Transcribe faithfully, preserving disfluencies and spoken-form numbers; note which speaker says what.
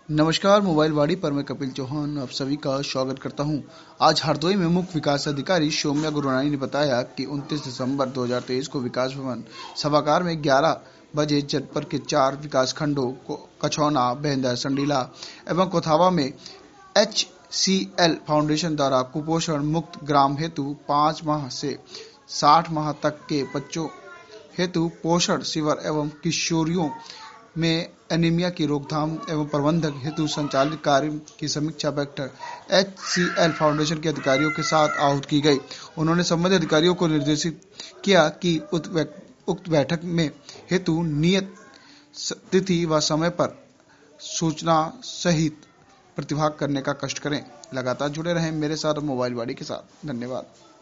Speaker 1: नमस्कार, मोबाइल वाड़ी पर मैं कपिल चौहान आप सभी का स्वागत करता हूं। आज हरदोई में मुख्य विकास अधिकारी सौम्या गुरुरानी ने बताया कि उनतीस दिसंबर दो हज़ार तेईस को विकास भवन सभागार में ग्यारह बजे जनपद के चार विकास खंडों को कछौना, बेंदर, संडीला एवं कोथावा में एच सी एल फाउंडेशन द्वारा कुपोषण मुक्त ग्राम हेतु पाँच माह से साठ माह तक के बच्चों हेतु पोषण शिविर एवं किशोरियों में एनीमिया की रोकथाम एवं प्रबंधन हेतु संचालित कार्य की समीक्षा बैठक एच सी एल फाउंडेशन के अधिकारियों के साथ आहूत की गई। उन्होंने संबंधित अधिकारियों को निर्देशित किया कि उक्त बैठक में हेतु नियत तिथि व समय पर सूचना सहित प्रतिभाग करने का कष्ट करें। लगातार जुड़े रहें मेरे साथ मोबाइल वाड़ी के साथ। धन्यवाद।